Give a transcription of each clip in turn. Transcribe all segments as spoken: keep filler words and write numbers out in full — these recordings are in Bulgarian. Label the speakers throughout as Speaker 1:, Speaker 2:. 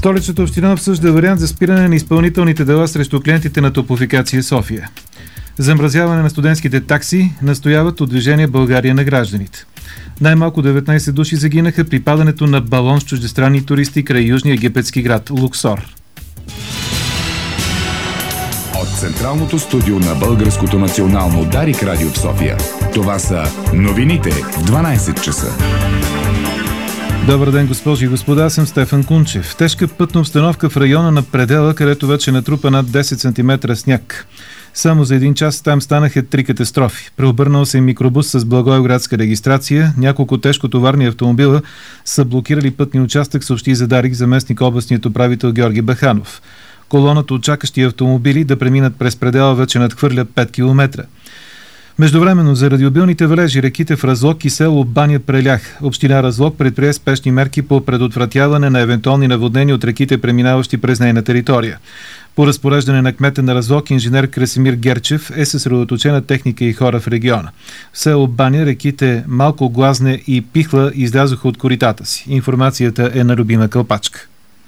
Speaker 1: Столичната община обсъжда вариант за спиране на изпълнителните дела срещу клиентите на Топлофикация София. Замразяване на студентските такси настояват от Движение България на гражданите. Най-малко деветнайсет души загинаха при падането на балон с чуждестранни туристи край южния египетски град Луксор.
Speaker 2: От Централното студио на Българското национално Дарик радио в София. Това са новините в дванайсет часа.
Speaker 1: Добър ден, госпожи и господа, аз съм Стефан Кунчев. Тежка пътна обстановка в района на Предела, където вече натрупа над десет сантиметра сняг. Само за един час там станаха три катастрофи. Преобърнал се микробус с благоевградска регистрация, няколко тежкотоварни автомобила са блокирали пътния участък, съобщи за Дарик заместник областният управител Георги Баханов. Колоната от чакащи автомобили да преминат през Предела вече надхвърля пет километра. Междувременно, заради обилните валежи, реките в Разлог и село Баня прелях. Община Разлог предприе спешни мерки по предотвратяване на евентуални наводнения от реките, преминаващи през нейна територия. По разпореждане на кмета на Разлог, инженер Красимир Герчев, е съсредоточена техника и хора в региона. В село Баня реките Малко Глазне и Пихла излязоха от коритата си. Информацията е на Любима Кълпачка.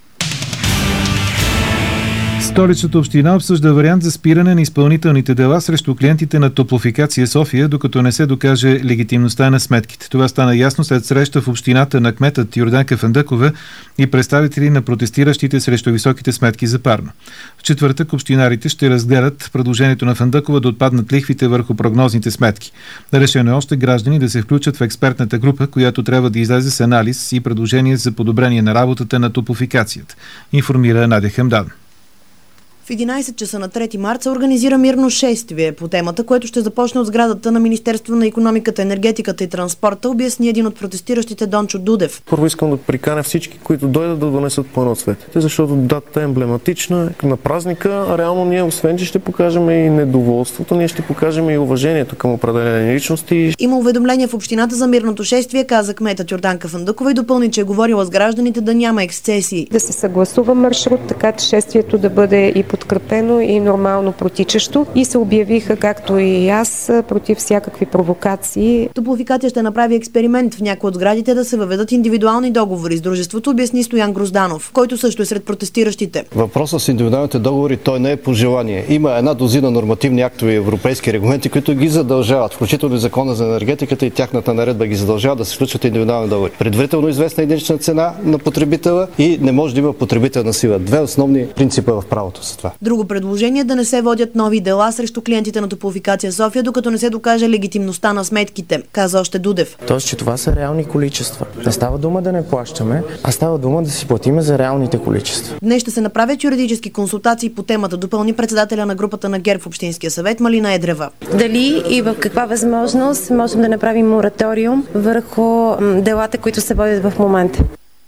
Speaker 1: Столичната община обсъжда вариант за спиране на изпълнителните дела срещу клиентите на Топлофикация София, докато не се докаже легитимността на сметките. Това стана ясно след среща в общината на кметът Йорданка Фандъкова и представители на протестиращите срещу високите сметки за парно. В четвъртък общинарите ще разгледат предложението на Фандъкова да отпаднат лихвите върху прогнозните сметки. Решено е още граждани да се включат в експертната група, която трябва да излезе с анализ и предложение за подобрение на работата на Топлофикацията, информира Надя Хамдан.
Speaker 3: В единайсет часа на трети март се организира мирно шествие по темата, което ще започне от сградата на Министерство на икономиката, енергетиката и транспорта, обясни един от протестиращите Дончо Дудев.
Speaker 4: Първо искам да приканя всички, които дойдат, да донесат плана от цветите, защото датата е емблематична на празника, а реално ние, освен че ще покажем и недоволството, ние ще покажем и уважението към определени личности.
Speaker 3: Има уведомление в общината за мирното шествие, каза кметът Йорданка Фандъкова и допълни, че е говорила с гражданите да няма ексцесии.
Speaker 5: Да се съгласува маршрут, така че шествието да бъде и подкрепено и нормално протичащо, и се обявиха, както и аз, против всякакви провокации.
Speaker 3: Топлофикация ще направи експеримент в някои от сградите да се въведат индивидуални договори с дружеството, обясни Стоян Грозданов, който също е сред протестиращите.
Speaker 6: Въпросът с индивидуалните договори, той не е по желание. Има една дозина нормативни актове и европейски регламенти, които ги задължават, включително и закона за енергетиката и тяхната наредба ги задължава да се включват индивидуални договори. Предварително известна единична цена на потребителя и не може да има потребителна сила. Две основни принципа в правото са това.
Speaker 3: Друго предложение е да не се водят нови дела срещу клиентите на Топлофикация София, докато не се докаже легитимността на сметките, каза още Дудев.
Speaker 7: Тоест, че това са реални количества. Не става дума да не плащаме, а става дума да си платиме за реалните количества.
Speaker 3: Днес ще се направят юридически консултации по темата, допълни председателя на групата на ГЕРБ в Общинския съвет Малина Едрева.
Speaker 8: Дали и в каква възможност можем да направим мораториум върху делата, които се водят в момента.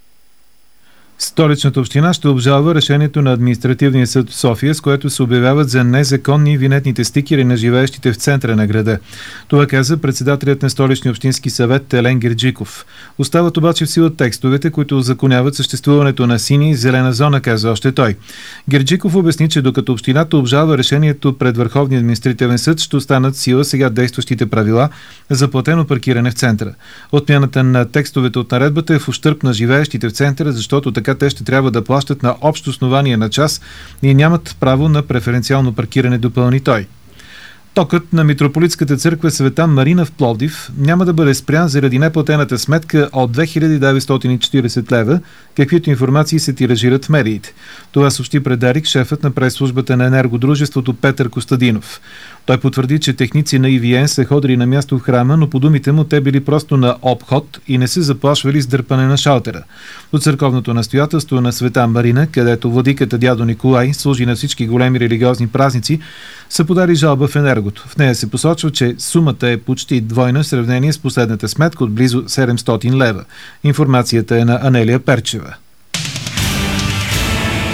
Speaker 1: Столичната община ще обжалва решението на Административния съд в София, с което се обявяват за незаконни винетните стикери на живеещите в центъра на града. Това каза председателят на Столичния общински съвет Елен Герджиков. Остават обаче в сила текстовете, които узаконяват съществуването на синя и зелена зона, каза още той. Герджиков обясни, че докато общината обжалва решението пред Върховния административен съд, ще останат в сила сега действащите правила за платено паркиране в центъра. Отмяната на текстовете от наредбата е в ущърб на живеещите в центъра, защото така те ще трябва да плащат на общо основание на час и нямат право на преференциално паркиране, допълни той. Токът на Митрополитската църква Света Марина в Пловдив няма да бъде спрян заради неплатената сметка от две хиляди деветстотин и четирийсет лева, каквито информации се тиражират в медиите. Това съобщи пред Дарик шефът на прес-службата на енергодружеството Петър Костадинов. Той потвърди, че техници на И Ви Ен са ходили на място в храма, но по думите му те били просто на обход и не се заплашвали с дърпане на шалтера. От църковното настоятелство на Света Марина, където владиката дядо Николай служи на всички големи религиозни празници, са подали жалба в Енергото. В нея се посочва, че сумата е почти двойна в сравнение с последната сметка от близо седемстотин лева. Информацията е на Анелия Перчева.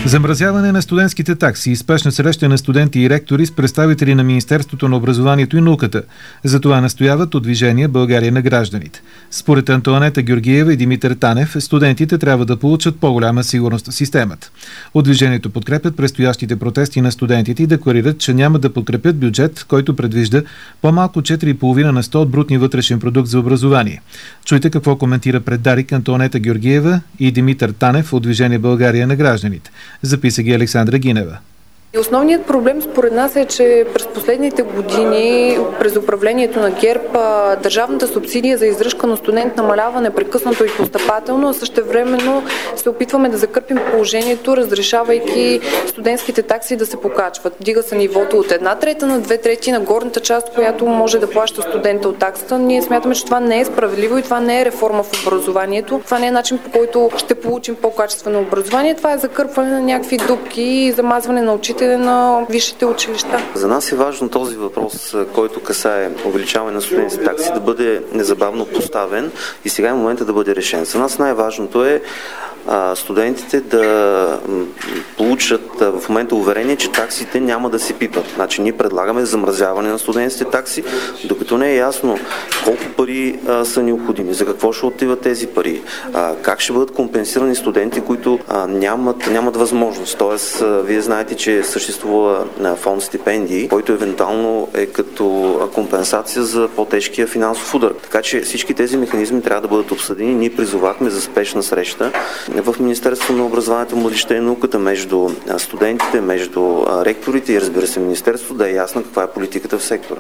Speaker 1: Замразяване на студентските такси и спешна среща на студенти и ректори с представители на Министерството на образованието и науката. За това настояват от Движение България на гражданите. Според Антоанета Георгиева и Димитър Танев, студентите трябва да получат по-голяма сигурност в системата. От движението подкрепят предстоящите протести на студентите и декларират, че няма да подкрепят бюджет, който предвижда по-малко четири цяло и пет на сто от брутния вътрешен продукт за образование. Чуйте какво коментира пред Дарик Антоанета Георгиева и Димитър Танев от Движение България на гражданите. Записа ги Александра Гинева.
Speaker 9: И основният проблем според нас е, че през последните години през управлението на ГЕРБ държавната субсидия за издръжка на студент намалява непрекъснато и постъпателно, а същевременно се опитваме да закърпим положението, разрешавайки студентските такси да се покачват. Дига се нивото от една трета на две трети на горната част, която може да плаща студента от таксата. Ние смятаме, че това не е справедливо и това не е реформа в образованието. Това не е начин, по който ще получим по-качествено образование. Това е закърпване на някакви дупки и замазване на очите на висшите училища.
Speaker 10: За нас е важно този въпрос, който касае увеличаване на студентските такси, да бъде незабавно поставен и сега е момента да бъде решен. За нас най-важното е а, студентите да получат а, в момента уверение, че таксите няма да се пипат. Значи ние предлагаме замразяване на студентските такси, докато не е ясно колко пари а, са необходими, за какво ще отиват тези пари, а, как ще бъдат компенсирани студенти, които а, нямат, нямат възможност. Тоест, а, вие знаете, че съществува фонд стипендии, който евентуално е като компенсация за по-тежкия финансов удар. Така че всички тези механизми трябва да бъдат обсъдени. Ние призовахме за спешна среща в Министерството на образованието, младежта и науката между студентите, между ректорите и разбира се Министерството, да е ясна каква е политиката в сектора.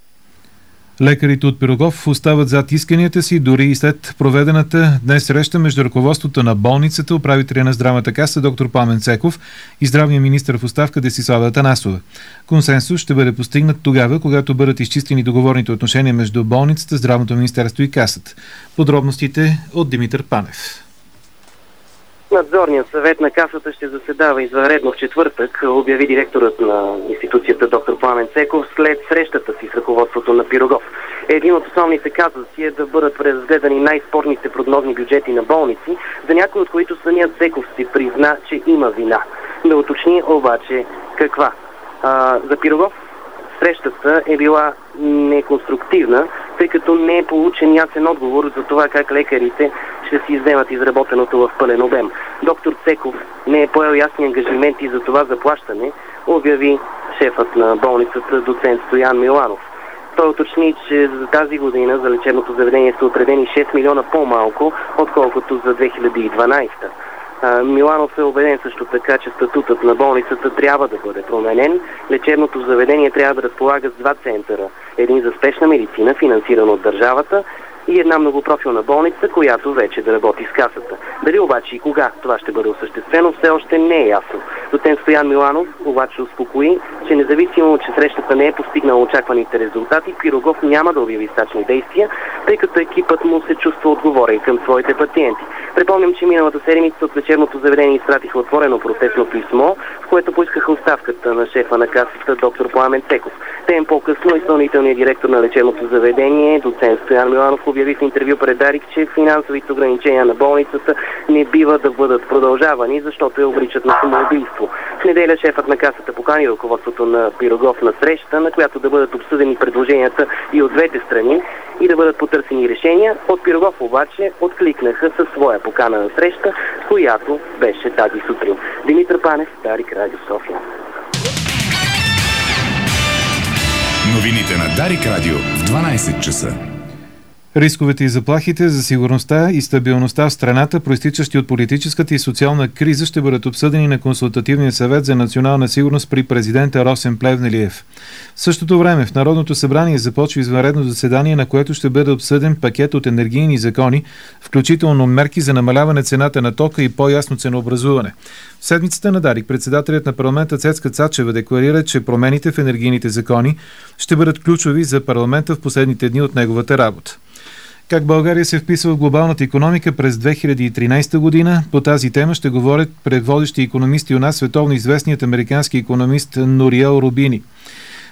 Speaker 1: Лекарите от Пирогов остават зад исканията си, дори и след проведената днес среща между ръководството на болницата, управителя на здравната каса доктор Пламен Цеков и здравния министър в оставка Десислава Атанасова. Консенсус ще бъде постигнат тогава, когато бъдат изчистени договорните отношения между болницата, здравното министерство и касата. Подробностите от Димитър Панев.
Speaker 11: Надзорният съвет на касата ще заседава извънредно в четвъртък, обяви директорът на институцията доктор Пламен Цеков след срещата си с ръководството на Пирогов. Един от основните казуси е да бъдат преразгледани най-спорните прогнозни бюджети на болници, за някои от които самият Цеков си призна, че има вина. Да уточни обаче каква. А, за Пирогов срещата е била неконструктивна, тъй като не е получен ясен отговор за това как лекарите ще си вземат изработеното в пълен обем. Доктор Цеков не е поел ясни ангажименти за това заплащане, обяви шефът на болницата доцент Стоян Миланов. Той уточни, че за тази година за лечебното заведение са отредени шест милиона по-малко, отколкото за две хиляди и дванадесета. Миланов е убеден също така, че статутът на болницата трябва да бъде променен. Лечебното заведение трябва да разполага с два центъра. Един за спешна медицина, финансиран от държавата, и една многопрофилна болница, която вече да работи с касата. Дали обаче и кога това ще бъде осъществено, все още не е ясно. Доцент Стоян Миланов обаче успокои, че независимо, че срещата не е постигнала очакваните резултати, Пирогов няма да обяви стачни действия, тъй като екипът му се чувства отговорен към своите пациенти. Припомням, че миналата седмица от лечебното заведение изпратиха отворено протестно писмо, в което поискаха оставката на шефа на касата доктор Пламен Цеков. Ден по-късно изпълнителният директор на лечебното заведение, доцент Стоян Миланов, обяви в интервю пред Дарик, че финансовите ограничения на болницата не бива да бъдат продължавани, защото я обричат на самоубийство. В неделя шефът на касата покани ръководството на Пирогов на среща, на която да бъдат обсъдени предложенията и от двете страни и да бъдат потърсени решения. От Пирогов обаче откликнаха със своя покана на среща, която беше тази сутрин. Димитър Панев, Дарик, Радио София.
Speaker 2: Новините на Дарик Радио в дванадесет часа.
Speaker 1: Рисковете и заплахите за сигурността и стабилността в страната, проистичащи от политическата и социална криза, ще бъдат обсъдени на Консултативния съвет за национална сигурност при президента Росен Плевнелиев. В същото време в Народното събрание започва извънредно заседание, на което ще бъде обсъден пакет от енергийни закони, включително мерки за намаляване цената на тока и по-ясно ценообразуване. В седмицата на Дарик председателят на парламента Цецка Цачева декларира, че промените в енергийните закони ще бъдат ключови за парламента в последните дни от неговата работа. Как България се вписва в глобалната икономика през две хиляди и тринадесета година? По тази тема ще говорят пред водещи икономисти у нас световно известният американски икономист Нориел Рубини.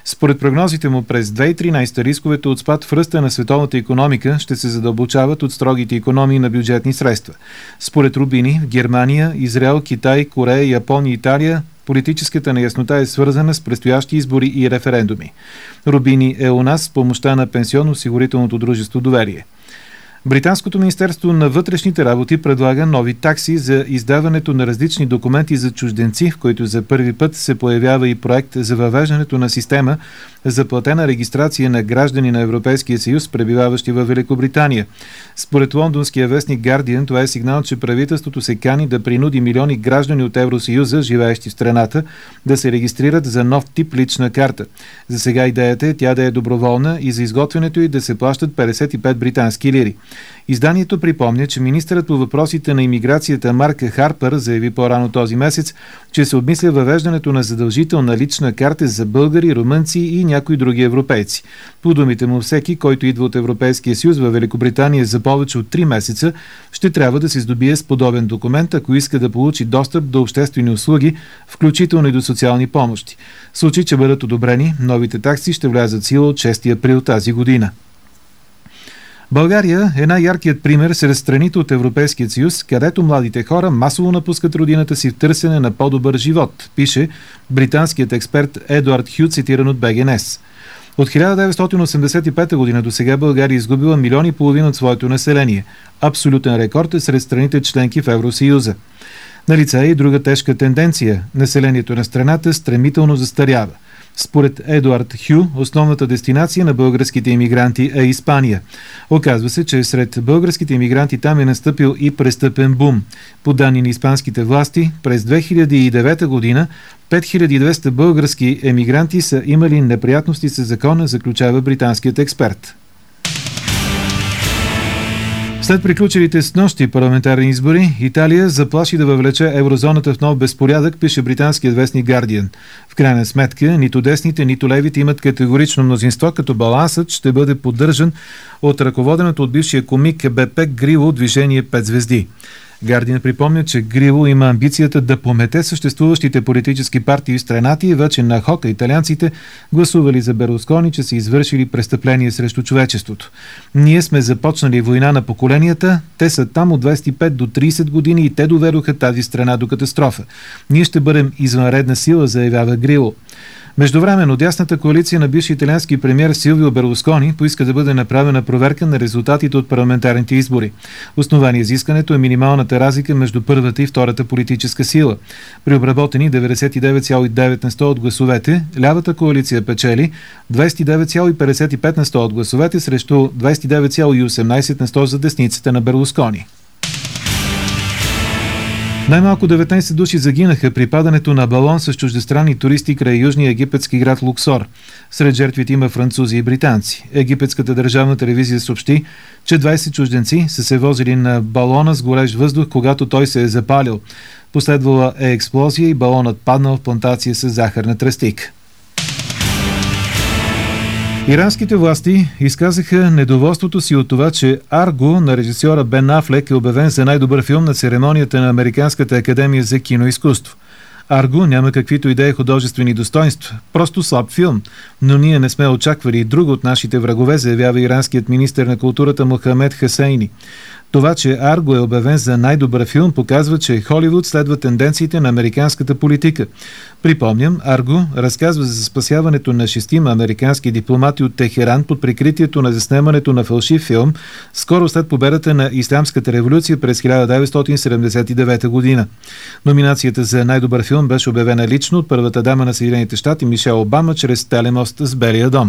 Speaker 1: Според прогнозите му през две хиляди и тринадесета рисковете от спад в ръста на световната икономика ще се задълбочават от строгите икономии на бюджетни средства. Според Рубини, в Германия, Израел, Китай, Корея, Япония и Италия политическата неяснота е свързана с предстоящи избори и референдуми. Рубини е у нас с помощта на пенсионно-осигурителното дружество Доверие. Британското министерство на вътрешните работи предлага нови такси за издаването на различни документи за чужденци, в които за първи път се появява и проект за въвеждането на система за платена регистрация на граждани на Европейския съюз, пребиваващи в Великобритания. Според лондонския вестник Guardian, това е сигнал, че правителството се кани да принуди милиони граждани от Евросъюза, живеещи в страната, да се регистрират за нов тип лична карта. За сега идеята е тя да е доброволна и за изготвянето й да се плащат петдесет и пет британски лири. Изданието припомня, че министърът по въпросите на имиграцията Марк Харпър заяви по-рано този месец, че се обмисля въвеждането на задължителна лична карта за българи, румънци и някои други европейци. По думите му, всеки, който идва от Европейския съюз в Великобритания за повече от три месеца, ще трябва да се здобие с подобен документ, ако иска да получи достъп до обществени услуги, включително и до социални помощи. В случай, че бъдат одобрени, новите такси ще влязат в сила от шести април тази година. България е най-яркият пример сред страните от Европейския съюз, където младите хора масово напускат родината си в търсене на по-добър живот, пише британският експерт Едуард Хю, цитиран от Б Г Н Е С. От хиляда деветстотин осемдесет и пета година до сега България изгубила милион и половина от своето население. Абсолютен рекорд е сред страните членки в Евросъюза. Налице е и друга тежка тенденция. Населението на страната стремително застарява. Според Едуард Хю, основната дестинация на българските имигранти е Испания. Оказва се, че сред българските имигранти там е настъпил и престъпен бум. По данни на испанските власти, през две хиляди и девета година пет хиляди и двеста български емигранти са имали неприятности с закона, заключава британският експерт. След приключилите с нощи парламентарни избори, Италия заплаши да въвлече еврозоната в нов безпорядък, пише британският вестник Guardian. В крайна сметка, нито десните, нито левите имат категорично мнозинство, като балансът ще бъде поддържан от ръководеното от бившия комик Бепе Грило движение пет звезди. Guardian припомня, че Грило има амбицията да помете съществуващите политически партии в страната и вече на хока италианците гласували за Берлускони, че са извършили престъпление срещу човечеството. Ние сме започнали война на поколенията, те са там от двадесет и пет до тридесет години и те доведоха тази страна до катастрофа. Ние ще бъдем извънредна сила, заявява Грило. Междувременно дясната коалиция на бивши италиански премиер Силвио Берлускони поиска да бъде направена проверка на резултатите от парламентарните избори. Основание за искането е минималната разлика между първата и втората политическа сила. При обработени деветдесет и девет цяло и девет на сто от гласовете, лявата коалиция печели двадесет и девет цяло и петдесет и пет на сто от гласовете срещу двадесет и девет цяло и осемнадесет на сто за десницата на Берлускони. Най-малко деветнадесет души загинаха при падането на балон с чуждестранни туристи край южния египетски град Луксор. Сред жертвите има французи и британци. Египетската държавна телевизия съобщи, че двадесет чужденци са се возили на балона с горещ въздух, когато той се е запалил. Последвала е експлозия и балонът паднал в плантация с захарна тръстика. Иранските власти изказаха недоволството си от това, че Арго на режисьора Бен Афлек е обявен за най-добър филм на церемонията на Американската академия за киноизкуство. Арго няма каквито идеи художествени достоинства, просто слаб филм, но ние не сме очаквали и друго от нашите врагове, заявява иранският министър на културата Мохамед Хасейни. Това, че Арго е обявен за най-добър филм, показва, че Холивуд следва тенденциите на американската политика. Припомням, Арго разказва за спасяването на шестима американски дипломати от Техеран под прикритието на заснемането на фалшив филм скоро след победата на Ислямската революция през хиляда деветстотин седемдесет и девета година. Номинацията за най-добър филм беше обявена лично от първата дама на Съединените щати Мишел Обама чрез телемост с Белия дом.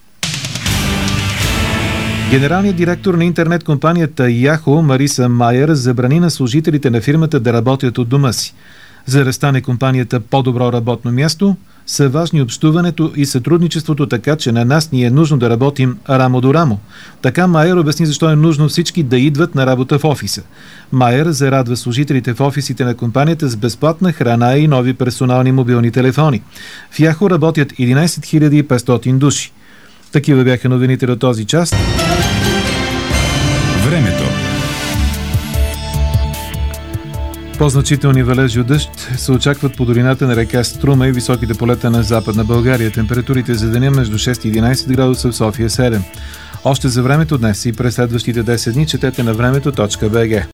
Speaker 1: Генералният директор на интернет компанията Yahoo Мариса Майер забрани на служителите на фирмата да работят от дома си. За да стане компанията по-добро работно място, са важни общуването и сътрудничеството, така че на нас ни е нужно да работим рамо до рамо. Така Майер обясни защо е нужно всички да идват на работа в офиса. Майер зарадва служителите в офисите на компанията с безплатна храна и нови персонални мобилни телефони. В Yahoo работят единадесет хиляди и петстотин души. Такива бяха новините до този час.
Speaker 2: Времето.
Speaker 1: По-значителни валежи от дъжд се очакват по долината на река Струма и високите полета на Западна България. Температурите за деня между шест и единайсет градуса, в София седем. Още за времето днес и през следващите десет дни четете на времето точка бг.